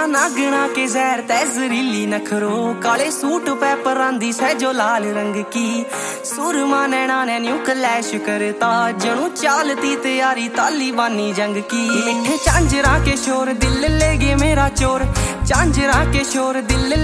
नागना के जहर तैजरीली नखरो, काले सूट पे परांदी सहजो लाल रंग की, सुरमा नैना ने न्यू क्लैश करता, जनू चालती तैयारी तालिबानी जंग की। मिठे झांझरा के शोर दिल ले गए मेरा चोर, झांझरा के शोर दिल